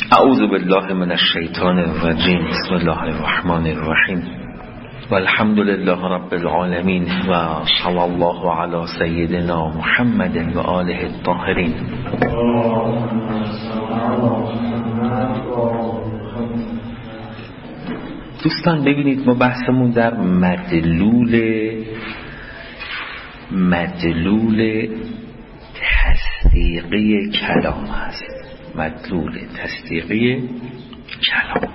اعوذ بالله من الشیطان الرجیم. بسم الله الرحمن الرحیم و الحمد لله رب العالمین و صلی الله علی سیدنا محمد و آله الطاهرین. دوستان ببینید، ما بحثمون در مدلول تصدیقی کلام هست. مدلول تصدیقی کلام.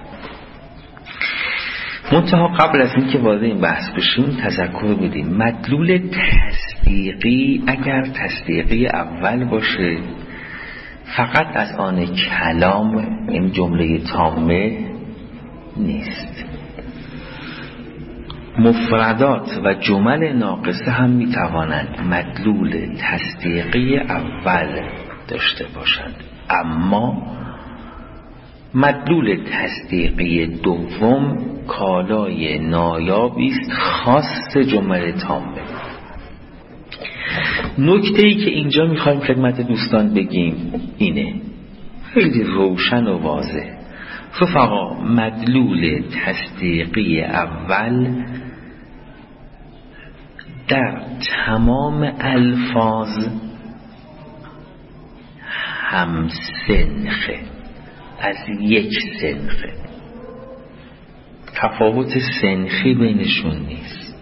منتها قبل از اینکه وارد این بحث بشیم تذکر بدیم مدلول تصدیقی اگر تصدیقی اول باشه فقط از آن کلام، این جمله تامه نیست. مفردات و جمل ناقصه هم میتوانند مدلول تصدیقی اول داشته باشند، اما مدلول تصدیقی دوم کالای نایابی است خاص جمله تامه. نکته‌ای که اینجا میخوایم خدمت دوستان بگیم اینه، خیلی روشن و واضح. رفقا، مدلول تصدیقی اول در تمام الفاظ هم سنخه، از یک سنخه، تفاوت سنخی بینشون نیست.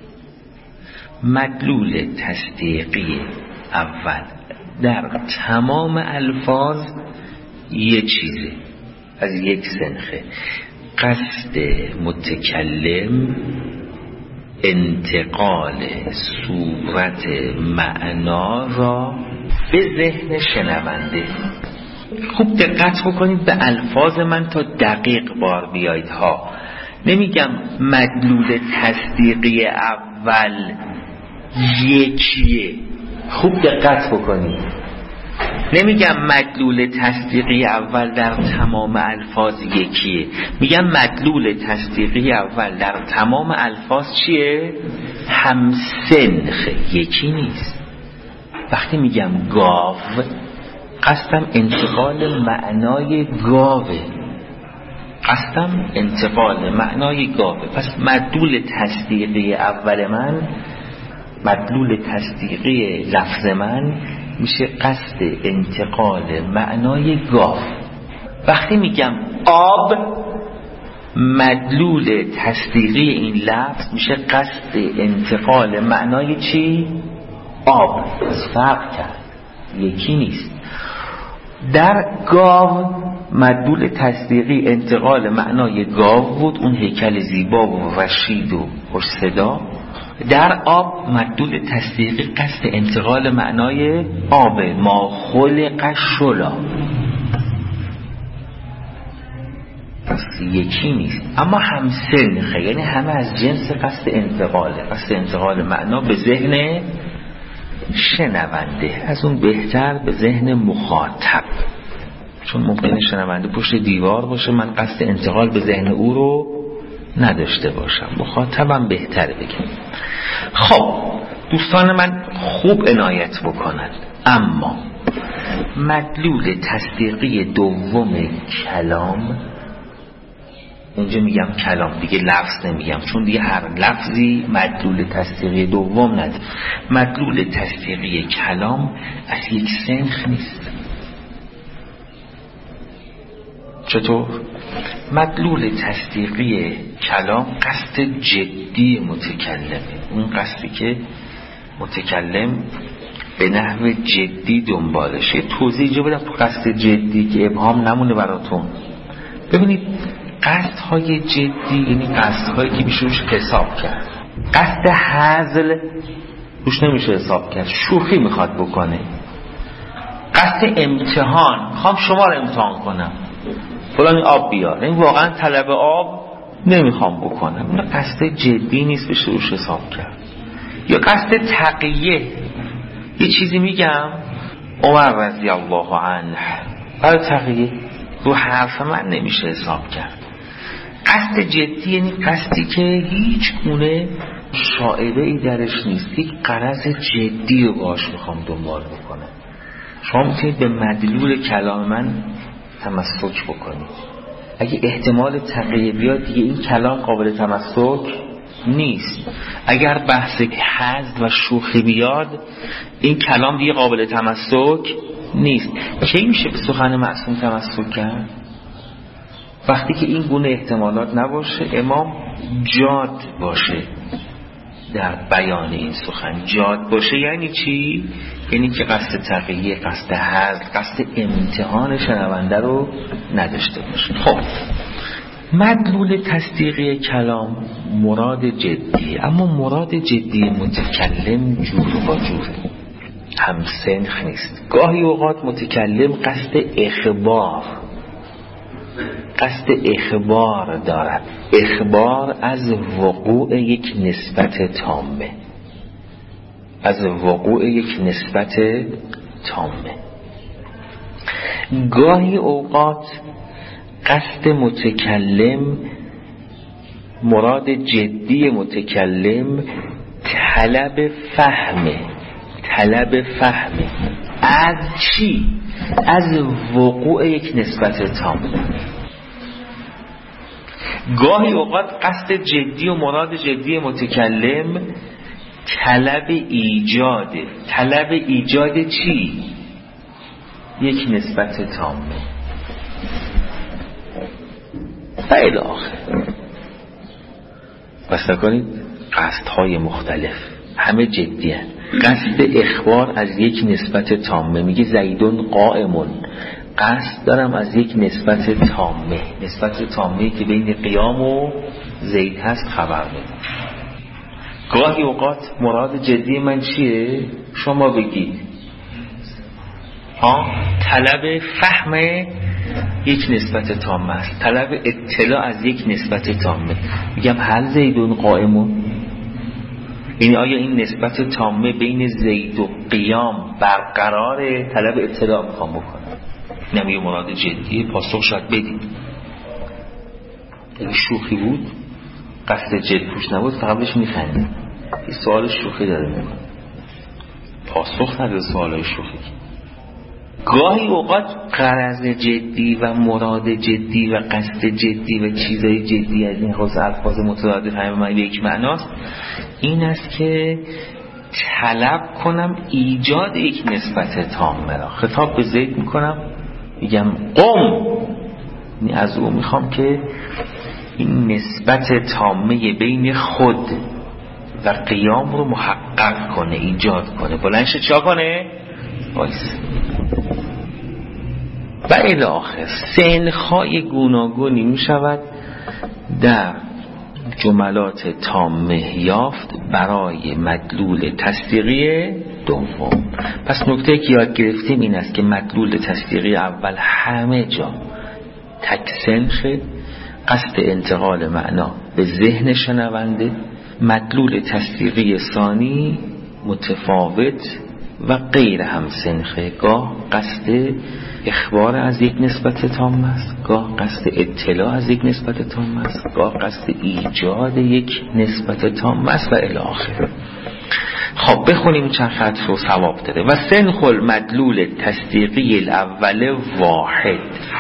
مدلول تصدیقی اول در تمام الفاظ یک چیزه، از یک سنخه. قصد متکلم انتقال صورت معنا را به ذهن شنونده. خوب دقت بکنید به الفاظ من تا دقیق بار بیایید ها. نمیگم مدلول تصدیقی اول یکیه، خوب دقت بکنید. نمیگم مدلول تصدیقی اول در تمام الفاظ یکیه، میگم مدلول تصدیقی اول در تمام الفاظ چیه؟ همسنخه، یکی نیست. وقتی میگم گاو قصدم انتقال معنای گاوه، پس مدلول تصدیقی اول من، مدلول تصدیقی لفظ من میشه قصد انتقال معنای گاو. وقتی میگم آب، مدلول تصدیقی این لفظ میشه قصد انتقال معنای چی؟ آب. پس فرق کرد، یکی نیست. در گاو مدلول تصدیقی انتقال معنای گاو بود، اون هیکل زیبا و رشید و پرصدا. در آب مدلول تصدیقی قصد انتقال معنای آب، ما خلق شلا. پس یکی نیست، اما هم سنخه، یعنی همه از جنس قصد انتقال معنا به ذهن شنونده، از اون بهتر به ذهن مخاطب، چون ممکنه شنونده پشت دیوار باشه، من قصد انتقال به ذهن او رو نداشته باشم، مخاطبم بهتره بگم. خب دوستان من خوب عنایت بکنند، اما مدلول تصدیقی دوم کلام، اینجا میگم کلام دیگه، لفظ نمیگم، چون دیگه هر لفظی مدلول تصدیقی دوم نداره. مدلول تصدیقی کلام از یک سنخ نیست. چطور؟ مدلول تصدیقی کلام قصد جدی متکلمه، اون قصدی که متکلم به نحو جدی دنبالشه. توضیح اینجا بدم تو قصد جدی که ابهام نمونه براتون. ببینید قصدهای جدی یعنی قصدهایی که میشه روش حساب کرد. قصد هزل روش نمیشه حساب کرد، شوخی میخواد بکنه. قصد امتحان، میخوام شما رو امتحان کنم، فلان آب بیار، این واقعا طلب آب نمیخوام بکنم، این قصد جدی نیست بشه روش حساب کرد. یا قصد تقیه، یه چیزی میگم عمر رضی الله عنه، برای تقیه رو حرف من نمیشه حساب کرد. قصد جدی یعنی قصدی که هیچ گونه شائبه ای درش نیست، یک غرض جدی رو باش میخوام دنبال بکنم. شما میتونید به مدلول کلام من تمسک بکنید. اگه احتمال تقیه بیاد دیگه این کلام قابل تمسک نیست. اگر بحث حزن و شوخی بیاد این کلام دیگه قابل تمسک نیست. کی میشه به سخن معصوم تمسک کرد؟ وقتی که این گونه احتمالات نباشه، امام جاد باشه در بیان این سخن. جاد باشه یعنی چی؟ یعنی که قصد تقیه، قصد حزن، قصد امتحان شنونده رو نداشته باشه. خب مدلول تصدیقی کلام مراد جدی، اما مراد جدی متکلم جور با جوره، هم سنخ نیست. گاهی اوقات متکلم قصد اخبار دارد، اخبار از وقوع یک نسبت تامه، از وقوع یک نسبت تامه. گاهی اوقات قصد متکلم، مراد جدی متکلم طلب فهمه. از چی؟ از وقوع یک نسبت تامه. گاهی اوقات قصد جدی و مراد جدی متکلم طلب ایجاده. طلب ایجاد چی؟ یک نسبت تامه و الی آخر. بس نکنید قصدهای مختلف همه جدی هست. قصد اخبار از یک نسبت تامه، میگه زیدون قائمون، قصد دارم از یک نسبت تامه، نسبت تامه که بین قیام و زید هست خبر میدم. گاهی اوقات مراد جدی من چیه؟ شما بگید. طلب فهم یک نسبت تامه است، طلب اطلاع از یک نسبت تامه. میگم هل زیدون قائمون، یعنی آیا این نسبت تامه بین زید و قیام برقراره؟ طلب اطلاع میخوام بکنم. نمیگه مراد جدیه، پاسخ شاید بدید. اگه شوخی بود، قصد جد توش نبود، فقط بهش میخندید. این سوال شوخی داره میکنه، پاسخ نداره سوالای شوخی. گاهی اوقات غرض جدی و مراد جدی و قصد جدی و چیزای جدی از این خاص الفاظ مترادف همه معنی به یک معناست. این است که طلب کنم ایجاد یک نسبت تامه را. خطاب به زید میکنم، میگم قم، یعنی از او میخوام که این نسبت تامه بین خود و قیام رو محقق کنه، ایجاد کنه، بلندش چا کنه؟ وایس. و الی آخر. سنخهای گوناگونی میشود در جملات تامه یافت برای مدلول تصدیقی دوم. پس نکته که یاد گرفتیم این است که مدلول تصدیقی اول همه جا تک سنخ، قصد انتقال معنا به ذهن شنونده. مدلول تصدیقی ثانی متفاوت و غیر هم سنخه، گاه قصد اخبار از یک نسبت تام است، گاه قصد اطلاع از یک نسبت تام است، گاه قصد ایجاد یک نسبت تام است و الی آخر. خب بخونیم چند خط رو ثواب داره. و سنخ المدلول تصدیقی الاول واحد.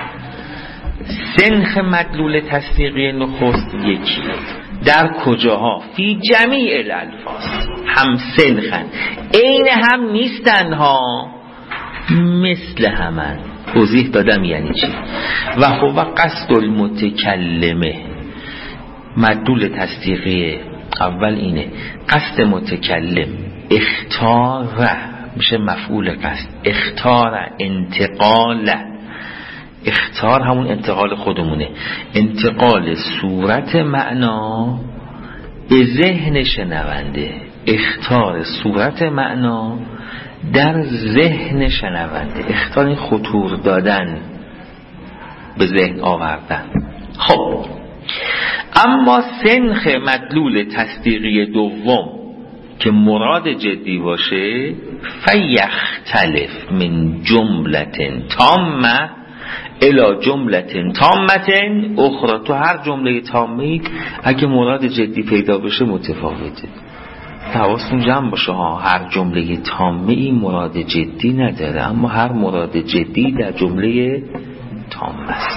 سنخ مدلول تصدیقی نخست یکی. در کجاها؟ فی جمیع الالفاظ. هم سنخن، عین هم نیستن ها، مثل همن. توضیح دادم یعنی چی. و هو قصد المتکلمه. مدلول تصدیقی اول اینه، قصد متکلم اختار، میشه مفعول قصد، اختار انتقال، اختار همون انتقال خودمونه، انتقال صورت معنا به ذهن شنونده، اختار صورت معنا در ذهن شنونده، اختار این خطور دادن، به ذهن آوردن. خب اما سنخ مدلول تصدیقی دوم که مراد جدی باشه، فیختلف من جملت تامه الی جملت تامت اخرى. تو هر جمله تامه اگه مراد جدی پیدا بشه متفاوته. حواستون جمع باشه ها، هر جمله تامه این مراد جدی نداره، اما هر مراد جدی در جمله تام است.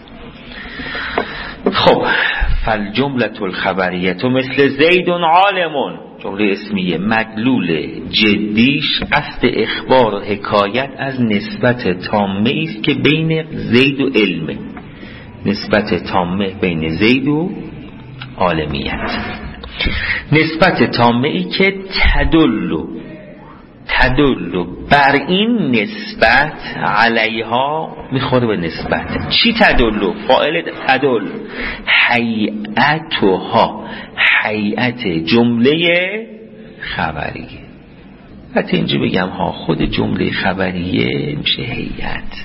خب فالجملة الخبریه مثل زید عالم، جمله اسمیه مدلول جدیش قصد اخبار و حکایت از نسبت تامه است که بین زید و علمه، نسبت تامه بین زید و عالمیت، نسبت تامه ای که تدل بر این نسبت علیها میخوره به نسبت. چی تدل؟ فاعل تدل هیئتها، هیئت جمله خبریه. حتی اینجا بگم ها، خود جمله خبریه میشه هیئت.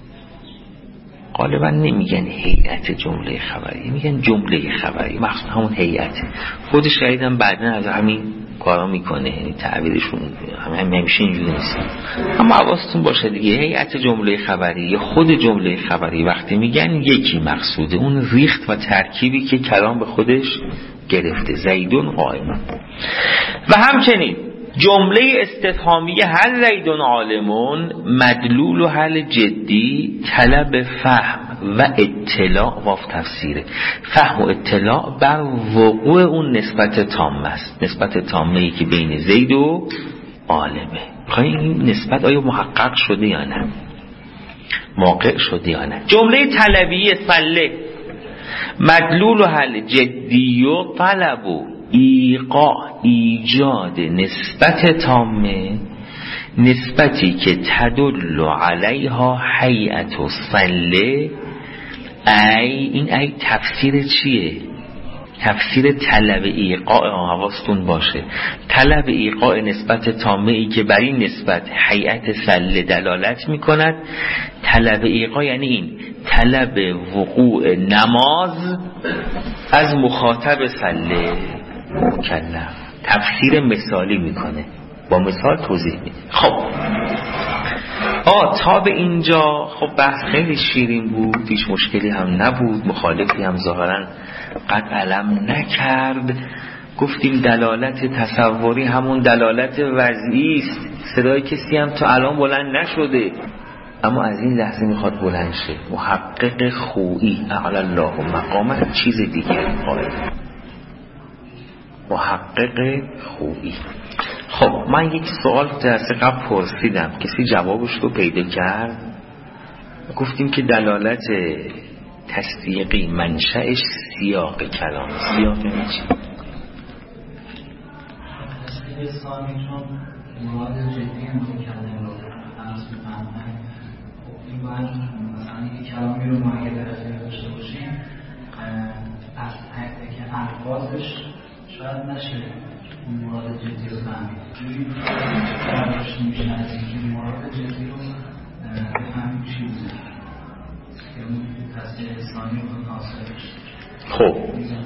غالبا نمیگن هیئت جمله خبریه، میگن جمله خبریه، مخصوصا همون هیئت. خود شهیدم بعدن از همین کارا میکنه، یعنی تعبیرشون همیشه اینجوری نیست. اما حواستون باشه دیگه، هیئت جمله خبری، خود جمله خبری وقتی میگن یکی مقصوده اون ریخت و ترکیبی که کلام به خودش گرفته، زیدون قائم. و همچنین جمله استفهامیه هل زیدون عالمون مدلول و هل جدی طلب فهم و اطلاع و تفسیره. فهم و اطلاع بر وقوع اون نسبت تامه است، نسبت تامه ای که بین زید و عالمه. این نسبت آیا محقق شده یا نه، واقع شده یا نه. جمله طلبیه فله مدلول و هل جدی و طلب و ایقاع ایجاد نسبت تامه، نسبتی که تدل علیها هیئت و صله. این ای تفسیر چیه؟ تفسیر طلب ایقاع. حواستون باشه طلب ایقاع نسبت تامه ای که بر این نسبت هیئت صله دلالت می کند. طلب ایقاع یعنی این طلب وقوع نماز از مخاطب صله مکلف. تفسیر مثالی میکنه، با مثال توضیح میده. خب تا به اینجا خب بحث خیلی شیرین بود، هیچ مشکلی هم نبود، مخالفی هم ظاهرا قد علم نکرد. گفتیم دلالت تصوری همون دلالت وضعی است، صدای کسی هم تا الان بلند نشده اما از این لحظه میخواد بلند شه. محقق خویی اعلی الله مقامه چیز دیگه قائل، محقق خویی. خب من یک سوال درس قبل پرسیدم، کسی جوابش رو پیدا کرد؟ گفتیم که دلالت تصدیقی منشأش سیاق کلام. سیاق یعنی چی؟ تصدیق ثانی چون مراد جدی متکلم رو عرض می‌کنم. این باید مثلا یک کلامی رو ما اگه در اختیار داشته باشیم از که الفاظش شاید نشه مراد جدی رو فهمید. جوری برداشت میشه از اینکه مراد جدی رو بفهمیم چی بوده، یعنی تصدیق ثانی رو ناصر بشه. خب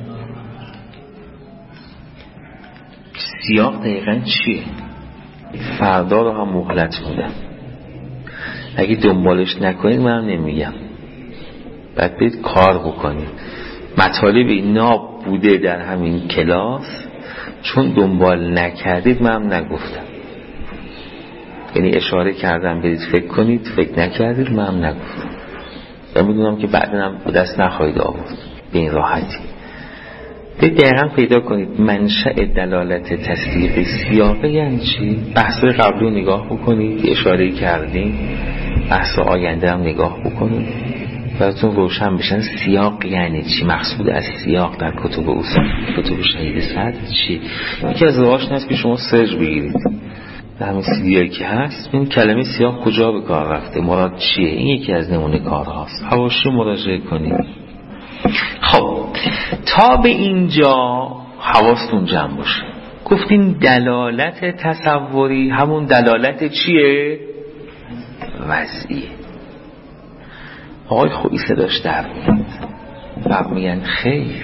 سیاق دقیقا چیه؟ فردا رو هم مهلت میدم، اگه دنبالش نکنید من نمیگم، باید برید کار بکنید. مطالب ناب بوده در همین کلاس، چون دنبال نکردید من نگفتم، یعنی اشاره کردم برید فکر کنید، فکر نکردید من نگفتم. من میدونم که بعدا هم دست نخواهید آورد به این راحتی. دقیقا پیدا کنید منشأ دلالت تصدیقی سیاقه یعنی چی. بحث قبلی رو نگاه بکنید، اشاره کردیم، بحث آینده هم نگاه بکنید براتون روشن بشن سیاق یعنی چی، مقصود از سیاق در کتب اصول، کتب شهید صدر چی. یکی از راهاش هست که شما سرچ بگیرید در همین سیدیایی که هست، این کلمه سیاق کجا به کار رفته، مراد چیه. این یکی از نمونه کارهاست، حواشی مراجعه کنید. خب تا به اینجا حواستون جمع باشه. گفتیم دلالت تصوری همون دلالت چیه؟ وضعیه. آقای خویی صداش در میاد، میگن خیر،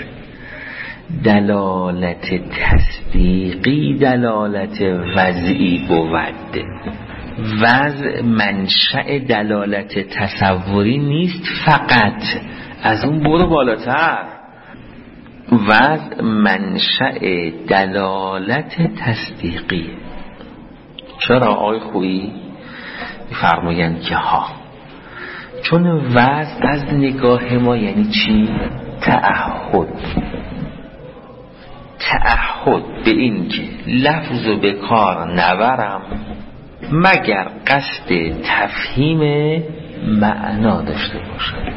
دلالت تصدیقی دلالت وضعی بود. وضع منشأ دلالت تصوری نیست فقط، از اون برو بالاتر. وضع منشأ دلالت تصدیقی. چرا آقای خویی؟ فرمایند که چون وعظ از نگاه ما یعنی چی؟ تعهد به این که لفظ رو به کار نبرم مگر قصد تفهیم معنا داشته باشم.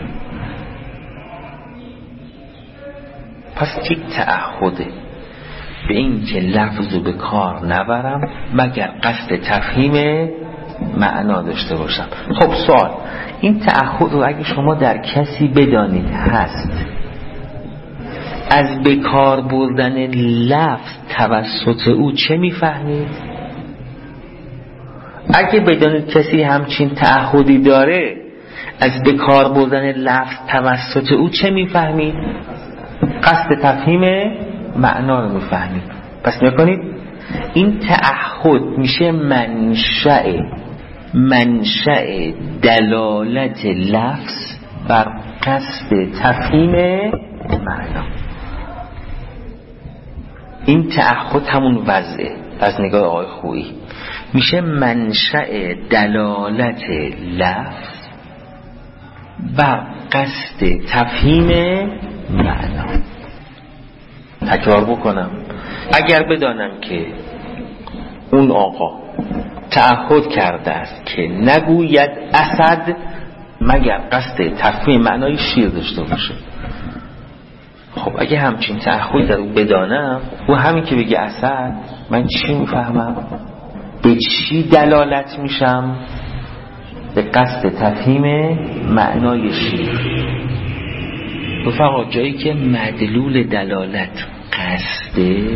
پس یک تعهده به این که لفظ رو به کار نبرم مگر قصد تفهیم معنا داشته باشم. خب سوال، این تعهد رو اگه شما در کسی بدانید هست، از به کار بردن لفظ توسط او چه میفهمید؟ اگه بدانید کسی همچین تعهدی داره، از به کار بردن لفظ توسط او چه میفهمید؟ قصد تفهیم معنا رو میفهمید. پس نکنید این تعهد میشه منشأ دلالت لفظ بر قصد تفهیم معنا. این تعهد همون وضعه از نگاه آقای خویی، میشه منشأ دلالت لفظ بر قصد تفهیم معنا. تکرار بکنم، اگر بدانم که اون آقا تعهد کرده است که نگوید اسد مگر قصد تفهیم معنای شیر داشته باشه، خب اگه همچین تعهد در او بدانم، او همین که بگه اسد، من چی میفهمم؟ به چی دلالت میشم؟ به قصد تفهیم معنای شیر. رفقا جایی که مدلول دلالت قصده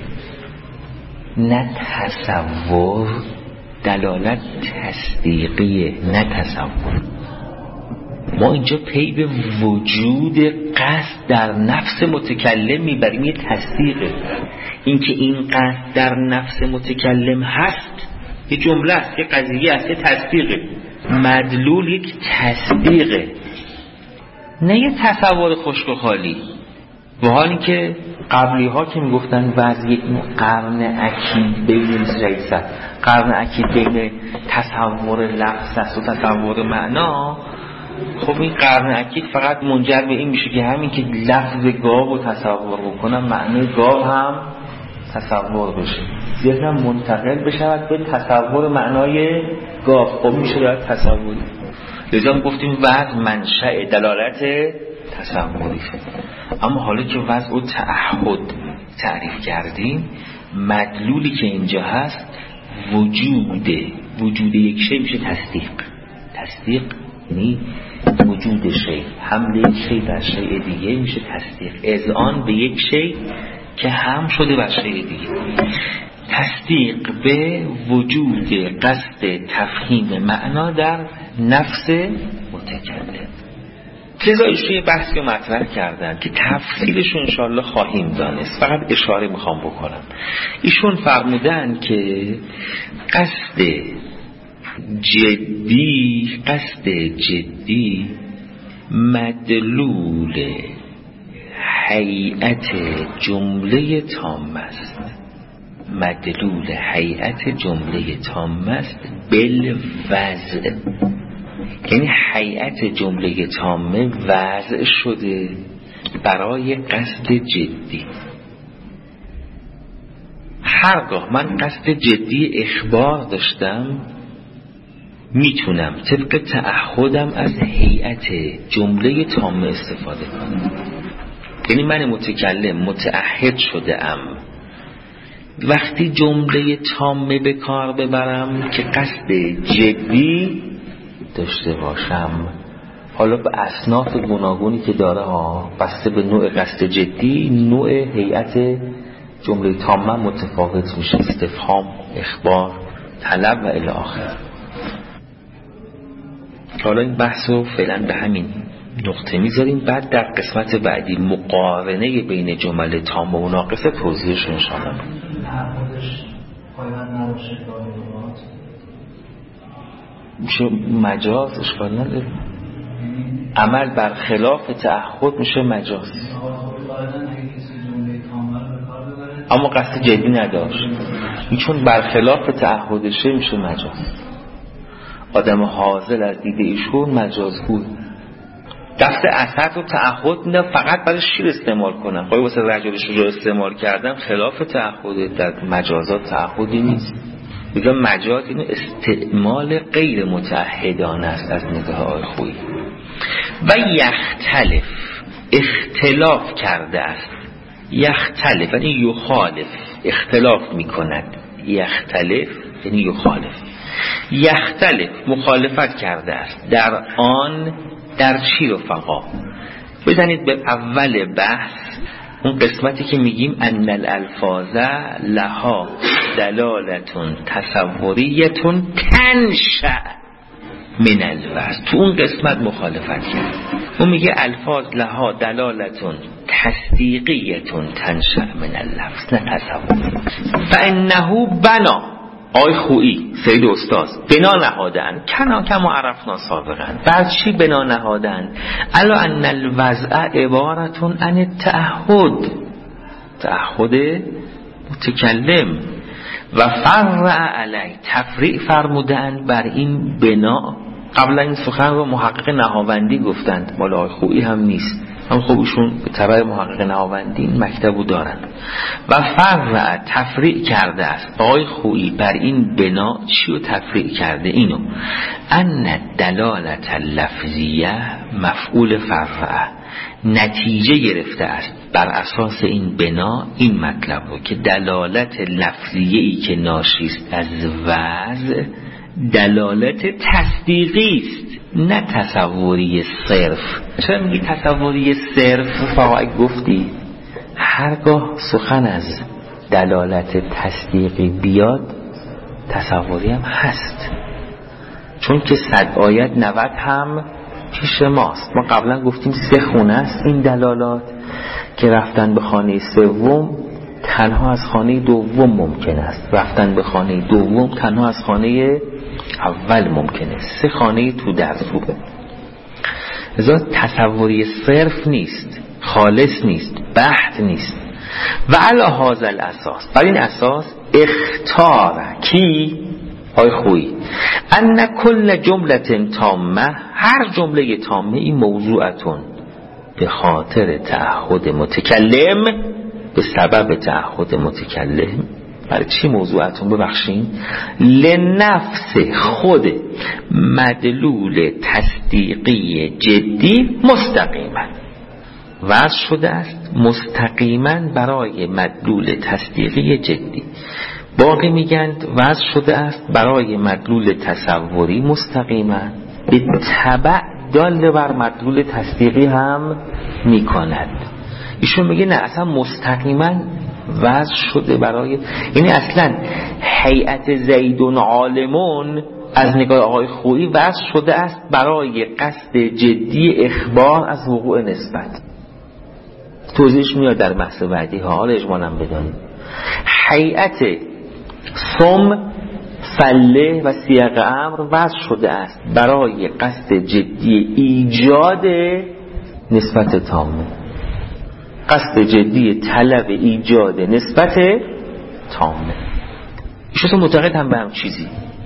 نه تصور، دلالت تصدیقیه نه تصور. ما اینجا پی به وجود قصد در نفس متکلم میبریم، یه تصدیقه. اینکه این قصد در نفس متکلم هست یه جمله است، یه قضیه است، یه تصدیقه. مدلول یک تصدیقه نه یه تصور خشک و خالی. و حالی که قبلی ها که میگفتن وضع یک قرن اکید بین ریست، قرن اکید بین تصور لفظ است و تصور معنا، خب این قرن اکید فقط منجر به این میشه که همین که لفظ گاو رو تصور بکنم معنی گاو هم تصور بشه، ذهنم منتقل بشود به تصور معنای گاو، خب میشه باید تصوری. لذا گفتیم وضع منشأ دلالت تصوری. اما حالا که وضع و تعهد تعریف کردیم، مدلولی که اینجا هست وجود یک شی میشه تصدیق یعنی وجود شی، حمل یک شی بر شی دیگه میشه تصدیق، اذعان به یک شی که هم شده بر شی دیگه. تصدیق به وجود قصد تفهیم معنا در نفس متکلم. لذا ایشون یه بحثی رو مطرح کردن که تفصیلش رو انشاءالله خواهیم دانست، فقط اشاره میخوام بکنم. ایشون فرمودن که قصد جدی مدلول هیئت جمله تامه است. مدلول هیئت جمله تامه است بالوضع، یعنی هیئت جمله تامه وضع شده برای قصد جدی. هرگاه من قصد جدی اخبار داشتم میتونم طبق تعهدم از هیئت جمله تامه استفاده کنم. یعنی من متکلم متعهد شده ام وقتی جمله تامه به کار ببرم که قصد جدی داشته باشم. حالا به اصناف گوناگونی که داره ها، بسته به نوع قصد جدی، نوع هیئت جمله تامه متفاوت میشه، استفهام، اخبار، طلب و الی آخر. حالا این بحث رو فعلا به همین نقطه میذاریم، بعد در قسمت بعدی مقارنه بین جمله تامه و ناقصه توضیحش رو انشاءالله میشه مجاز، اشکال نداره. عمل بر خلاف تعهد میشه مجاز، اما قصد جدی نداشت، چون بر خلاف تعهدشه میشه مجاز. آدم حاضر از دید ایشون مجازگوی. دست اسد و تعهد نه فقط برای شیر استعمال کنن. خواهی واسه رجل شجاع استعمال کردن خلاف تعهد، در مجازات تعهدی نیست. بگم مجاز اینو استعمال غیر متعهدانه است از نگاه آقای خویی. و یختلف اختلاف کرده است. یختلف یعنی یخالف، اختلاف میکند. یختلف یعنی یخالف. یختلف مخالفت کرده است در آن، در چی رفقا؟ بزنید به اول بحث اون قسمتی که میگیم ان الالفاظ لها دلالتون تصوریتون تنشأ من الوزن. تو اون قسمت مخالفت کرد. اون میگه الفاظ لها دلالتون تصدیقیتون تنشأ من اللفظ نه تصوری. فانه بنا آی خویی سید استاد بنا نهادن کما عرفنا سابقا. بر چی بنا نهادن؟ الا ان الوضع عبارتون عن التعهد، تعهد متکلم. و فرع علی تفریع فرمودن بر این بنا. قبلا این سخن رو محقق نهاوندی گفتند، مال آی خویی هم نیست، هم خوبشون به تبع محقق نهاوندی این مکتبو دارن. و فرع تفریع کرده است آقای خویی بر این بنا. چی رو تفریع کرده؟ اینو ان دلالت اللفظیه مفعول فرع، نتیجه گرفته است بر اساس این بنا این مطلب رو که دلالت لفظیه‌ای که ناشی است از وضع دلالت تصدیقی است نه تصوری صرف. چرا میگی تصوری صرف؟ فقط گفتی هرگاه سخن از دلالت تصدیقی بیاد تصوری هم هست، چون که 100 آیت 90 هم پیش ماست. ما قبلا گفتیم 3 خونه است این دلالات که رفتن به خانه سوم تنها از خانه دوم ممکن است، رفتن به خانه دوم تنها از خانه اول ممکنه. 3 خانه تو درس خوبه. ازا تصوری صرف نیست، خالص نیست، بحت نیست. و علی هذا الاساس، بر این اساس اختار کی؟ آی خویی ان کل جمله تامه، هر جمله تامه این موضوعتون به خاطر تعهد متکلم، به سبب تعهد متکلم. برای چی موضوعتون؟ ببخشین لنفس خود مدلول تصدیقی جدی مستقیما وضع شده است، مستقیما برای مدلول تصدیقی جدی. باقی میگن وضع شده است برای مدلول تصوری مستقیما، به تبع دال بر مدلول تصدیقی هم میکند. ایشون میگه نه اصلا مستقیما وضع شده برای، یعنی اصلا هیئت زیدون عالمون از نگاه آقای خویی وضع شده است برای قصد جدی اخبار از وقوع نسبت. توضیحش میاد در بحث بعدی ها، حالا اجمالم بدانید. هیئت صم فله و سیاق امر وضع شده است برای قصد جدی ایجاد نسبت تامه، قصد جدی طلب ایجاد نسبت تامه. ایشون معتقد هم به هم چیزی.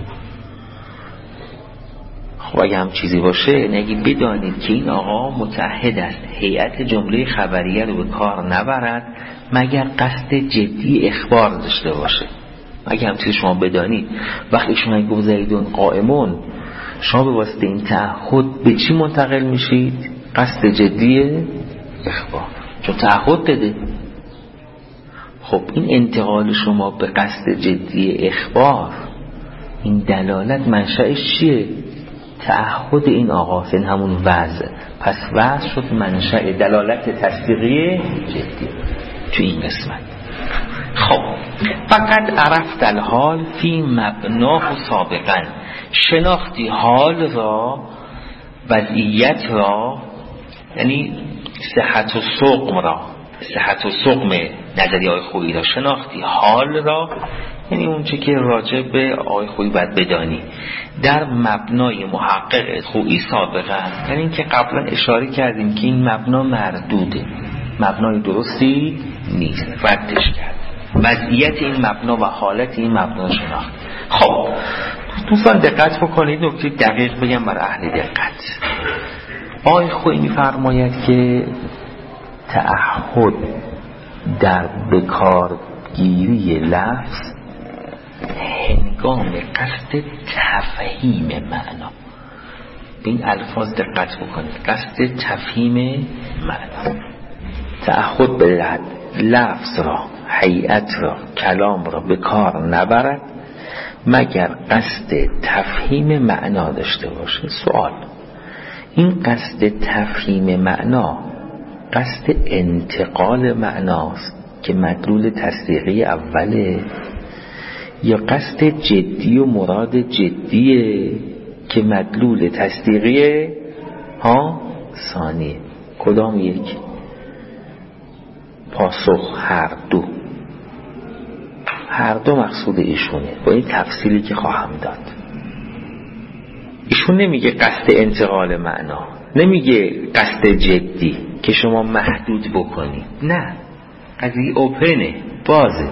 خب اگه هم چیزی باشه نگی بدانید که این آقا متعهد است هیئت جمله خبریه رو به کار نبرد مگر قصد جدی اخبار داشته باشه. اگه هم چیزی شما بدانید وقتی شما این گفت زیدون قائمون، شما به واسطه این تعهد به چی منتقل میشید؟ قصد جدی اخبار، چون تعهد داده. خب این انتقال شما به قصد جدی اخبار، این دلالت منشأش چیه؟ تعهد این آقا، این همون وضع. پس وضع شد منشأ دلالت تصدیقی جدی تو این قسمت. خب فقط عرفت الحال فی مبناه سابقا، شناختی حال را، وضعیت را، یعنی صحت و سقم را، صحت و سقم نظریه آقای خویی را شناختی، حال را یعنی اون چه که راجع به آقای خویی باید بدانی در مبنای محقق خویی سابقا، یعنی این که قبلا اشاره کردیم که این مبنا مردوده، مبنای درستی نیست، ردش کرد. وضعیت این مبنا و حالت این مبنا شناخت. خب دوستان دقت بکنید، نکته دقیق بگم برای اهل دقت. آقای خویی می‌فرماید که تعهد در بکارگیری لفظ هنگام قصد تفهیم معنا. به این الفاظ دقت بکنید، قصد تفهیم معنا. تعهد به لفظ را، هیئت را، کلام را به کار نبرد مگر قصد تفهیم معنا داشته باشه. سوال: این قصد تفهیم معنا قصد انتقال معناست که مدلول تصدیقی اوله، یا قصد جدی و مراد جدیه که مدلول تصدیقی ثانیه؟ کدام یک؟ پاسخ هر دو مقصود ایشونه، با این تفصیلی که خواهم داد. ایشون نمیگه قصد انتقال معنا، نمیگه قصد جدی که شما محدود بکنید، نه، قضیه اوپنه، بازه،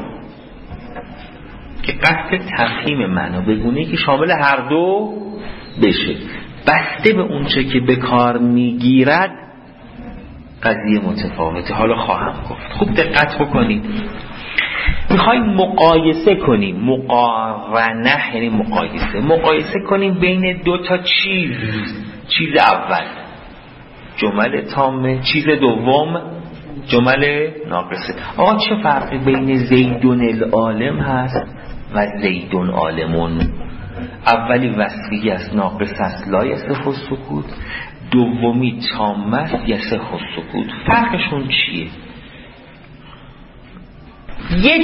که قصد تفهیم معنا بگونه که شامل هر دو بشه، بسته به اونچه که به کار میگیرد قضیه متفاوته. حالا خواهم گفت. خوب دقت بکنید. میخوایم مقایسه کنیم، مقارنه یعنی مقایسه کنیم بین دو تا چیز اول جمل تامه، چیز دوم جمل ناقصه. آقا چه فرقی بین زیدون العالم هست و زیدون عالمون؟ اولی وصفی است، ناقص است، لا یصح السکوت. دومی تامه است، یصح السکوت. فرقشون چیه؟ یه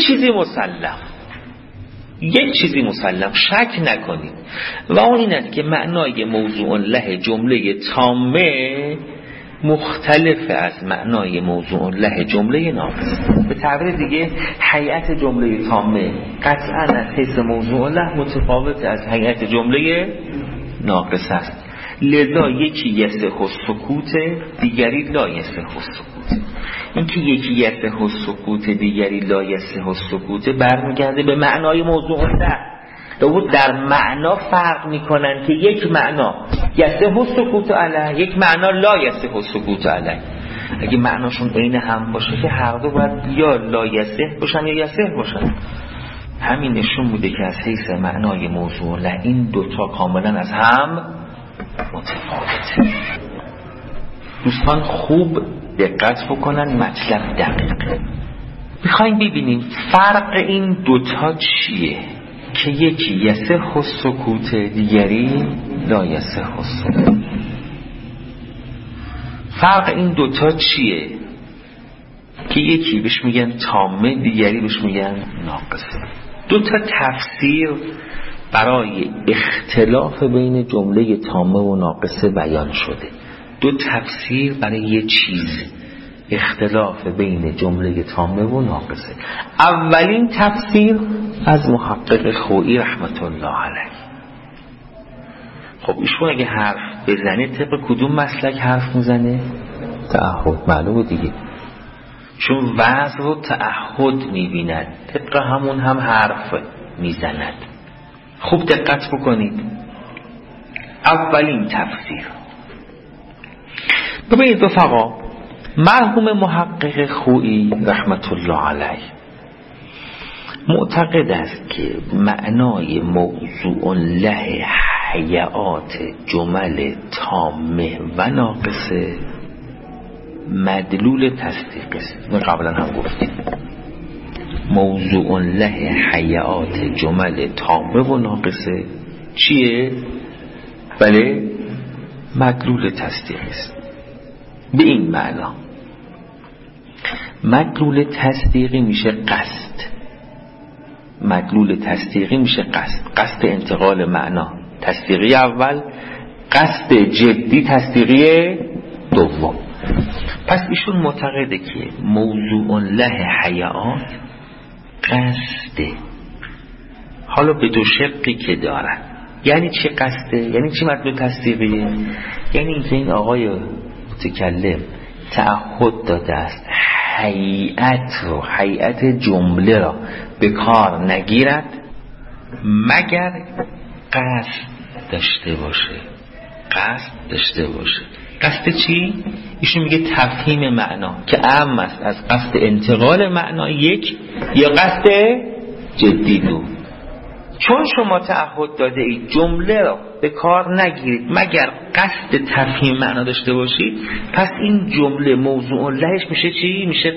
چیزی مسلم شک نکنید و اون این است که معنای موضوع له جمله تامه مختلف از معنای موضوع له جمله ناقص. به تعبیر دیگه هیئت جمله تامه قطعا از حیث موضوع له متفاوت از هیئت جمله ناقص است. لذا یکی یصح السکوت، دیگری لا یصح السکوت. این که یکی یصح السکوت دیگری لا یصح السکوت برمیگرده به معنای موضوع له. در معنا فرق میکنن که یک معنا یصح السکوت علیه، یک معنا لا یصح السکوت علیه. اگه معناشون عین هم باشه که هر دو باید یا لا یصح باشن یا یصح باشن. همین نشون بوده که از حیث معنای موضوع له این دوتا کاملا از هم متفاوته. دوستان خوب دقت بکنن، مطلب دقیقه. میخوایم ببینیم فرق این دوتا چیه که یکی یصح السکوت دیگری لا یصح السکوت. فرق این دوتا چیه که یکی بهش میگن تامه دیگری بهش میگن ناقصه؟ دوتا تفسیر برای اختلاف بین جمله تامه و ناقصه بیان شده. دو تفسیر برای یه چیز، اختلاف بین جمله تامه و ناقصه. اولین تفسیر از محقق خویی رحمت الله علیه. خب ایشون اگه حرف بزنه طبق کدوم مسلک حرف میزنه؟ تعهد، معلومه دیگه، چون وضع رو تعهد میبیند، طبق همون هم حرف میزند. خوب دقت بکنید. اولین تفسیر، ببینید رفقا، مرحوم محقق خویی رحمت الله علیه معتقد است که معنای موضوع له هیئات جمل تامه و ناقصه مدلول تصدیق است. ما قبلا هم گفتیم موضوع له هیئات جمل تامه و ناقصه چیه؟ بله، مدلول تصدیق است. به این معنا مدلول تصدیقی میشه قصد، مدلول تصدیقی میشه قصد انتقال معنا تصدیقی اول، قصد جدی تصدیقی دوم. پس ایشون معتقده که موضوع له هیئات قصده. حالا به دو شقی که دارن، یعنی چی قصده؟ یعنی چی مدلول تصدیقیه؟ یعنی اینکه این آقای متکلم تعهد داده است هیئت جمله را به کار نگیرد مگر قصد داشته باشه. قصد چی؟ ایشون میگه تفهیم معنا که اهم است از قصد انتقال معنا یک یا قصد جدی دو. چون شما تعهد داده اید جمله را به کار نگیرید مگر قصد تفهیم معنا داشته باشید، پس این جمله موضوع لهش میشه چی؟ میشه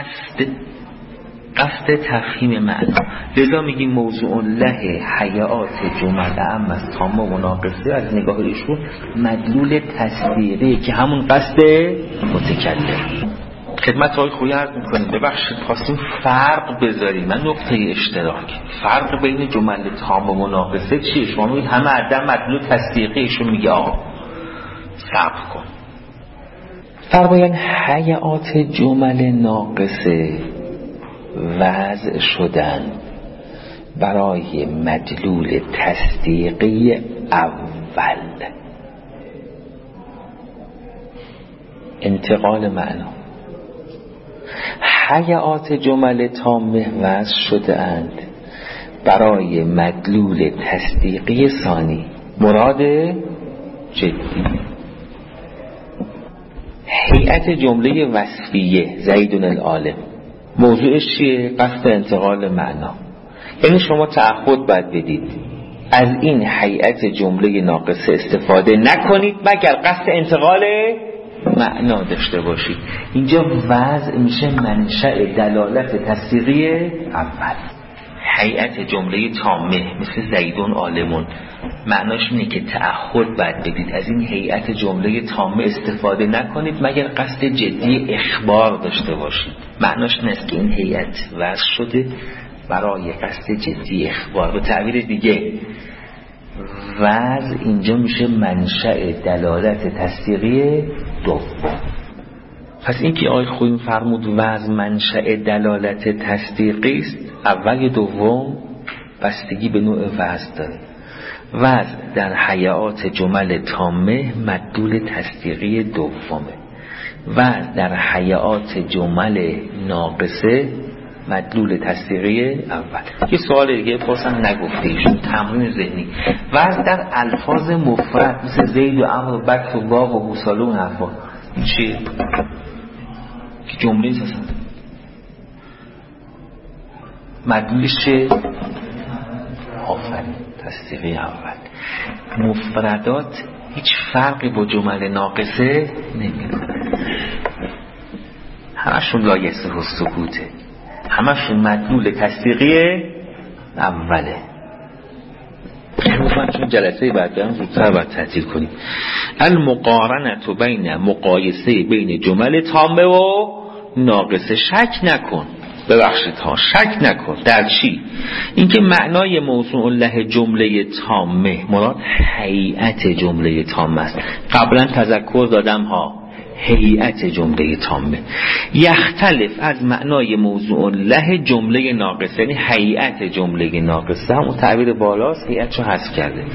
قصد تفهیم معنا. لذا میگیم موضوع له حیات جمله اما از تامه و ناقصه از نگاه ایشون مدلول تصدیقی که همون قصد متکلم. خدمت آقای خویی عرض میکنیم ببخشید خواستیم فرق بذاریم، من نقطه اشتراک فرق بین جمله تامه و ناقصه چیه؟ شما میگید همه عدم مدلول تصدیقی، ایشون میگه آقا صبر کن. فرمایند حیات جمله ناقصه وضع شدن برای مدلول تصدیقی اول، انتقال معنا. حیات جمله تامه وضع شده اند برای مدلول تصدیقی ثانی، مراد جدی. هیئت جمله وصفیه زیدون العالم موضوعش چیه؟ قصد انتقال معنا. یعنی شما تعهد باید بدید از این هیئت جمله ناقصه استفاده نکنید مگر قصد انتقال معنا داشته باشید. اینجا وضع میشه منشأ دلالت تصدیقی اول. هیئت جمله تامه مثل زیدون عالمون معناش اینه که تعهد باید بدید از این هیئت جمله تامه استفاده نکنید مگر قصد جدی اخبار داشته باشید. معناش این است که این هیئت وضع شده برای قصد جدی اخبار. به تعبیر دیگه وضع اینجا میشه منشأ دلالت تصدیقی دوم. پس این که آقای خویی فرمود وضع منشأ دلالت تصدیقی است، اول یا دوم بستگی به نوع وضع داره. وضع در حیات جمل تامه مدلول تصدیقی دومه، وضع در حیات جمل ناقصه مدلول تصدیقی اول. یه سوال دیگه پرسن نگفته ایشون، تمرین ذهنی. وضع در الفاظ مفرد مثل زید و عمرو و بکر و باغ و گوساله و حرفا این چیه؟ که جمله نیست اصلا. مدلولش چه؟ آفرین، تصدیقی اول. مفردات هیچ فرقی با جمل ناقصه نمیکنه، همشون لایسه و سکوته، همشون مدلول تصدیقی اوله. من چون جلسه بعد برم زودتر باید تعطیل کنیم. المقارنت بین مقایسه بین جمل تامه و ناقصه. شک نکن، ببخشید ها، شک نکن در چی؟ اینکه معنای موضوع له جمله تامه مراد هیئت جمله تامه است. قبلا تذکر دادم ها، هیئت جمله تامه یختلف از معنای موضوع له جمله ناقصه، یعنی هیئت جمله ناقصه همون تعبیر بالاست، هیئتشو حذف کرده.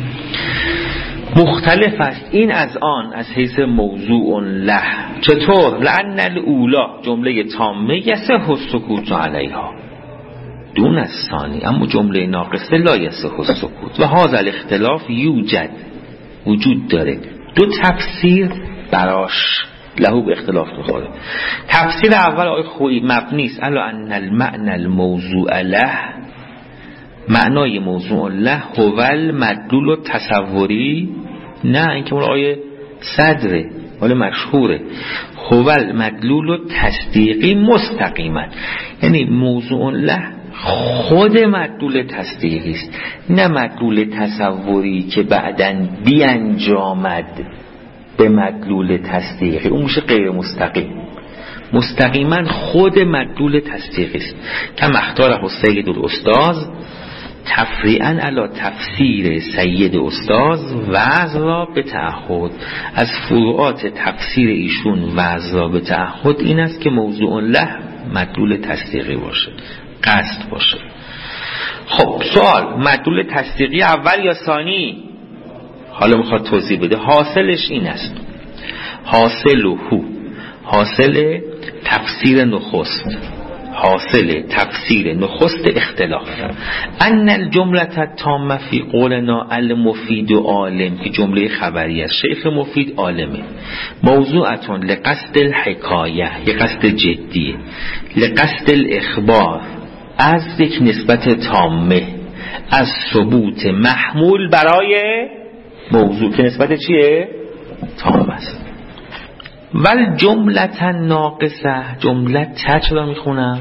مختلف است این از آن از حیث موضوع له. چطور؟ لأن الاولا جمله تامه یصح السکوت علیها دون الثانی، اما جمله ناقصه لا یصح السکوت. و هذا الاختلاف یوجد، وجود داره دو تفسیر براش، لهو به اختلاف میخوره. تفسیر اول آقای خویی مبنی است علی ان المعنى الموضوع له، معنای موضوع له هو المدلول التصوری، نه اینکه اون آقای صدره ولی مشهوره، هو المدلول التصدیقی مستقیما، یعنی موضوع له خود مدلول تصدیقی است، نه مدلول تصوری که بعداً بیانجامد به مدلول تصدیقی، اون میشه غیر مستقیم. مستقیما خود مدلول تصدیقی است که اختاره سید الاستاذ تفریعاً علی تفسیر سید استاذ وضع را به تعهد. از فروعات تفسیر ایشون وضع را به تعهد این است که موضوع له مدلول تصدیقی باشه، قصد باشه. خب سوال، مدلول تصدیقی اول یا ثانی؟ حالا میخواد توضیح بده. حاصلش این است، حاصل تفسیر نخست، حاصل تفسیر نخست اختلاف. ان الجمله التامه فی قولنا المفید عالم، که جمله خبری است، شیخ مفید عالمه، موضوعتون لقصد الحکایه، یه قصد جدیه، لقصد الاخبار، از یک نسبت تامه، از ثبوت محمول برای موضوع که نسبت چیه؟ تام است. ول جملة ناقصه، جملت چرا میخونم؟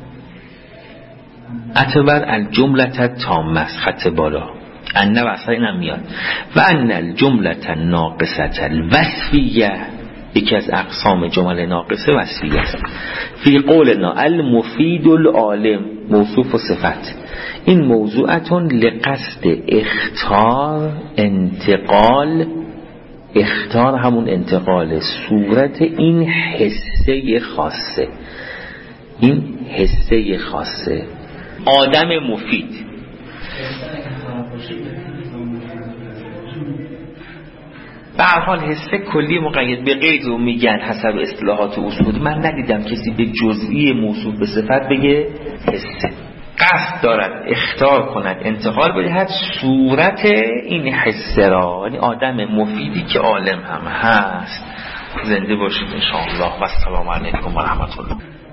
اعتبر الجملة تامه است، خط بالا انه وصل اینم میاد. و ان الجملة ناقصه الوصفیه، یکی از اقسام جمل ناقصه وصفیه است. فی قولنا المفید العالم، موصوف و صفت، این موضوعتون لقصد اختار انتقال، اختار همون انتقال صورت این حسه خاصه، این حسه خاصه آدم مفید. به هر حال حسه کلی مقید به غیر رو میگن حسب اصطلاحات و اصول. من ندیدم کسی به جزئی موصوف به صفت بگه حسه. قصد دارد اختار کند انتقال بدهد صورت این حسه را، یعنی آدم مفیدی که عالم هم هست. زنده باشید ان شاء الله و السلام علیکم و رحمت الله.